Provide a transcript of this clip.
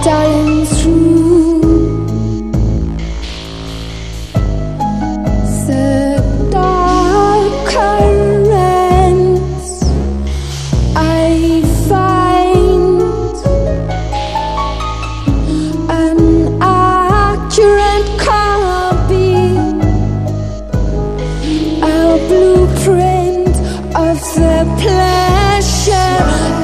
darling, through the dark currents I find an accurate copy, a blueprint of the pleasure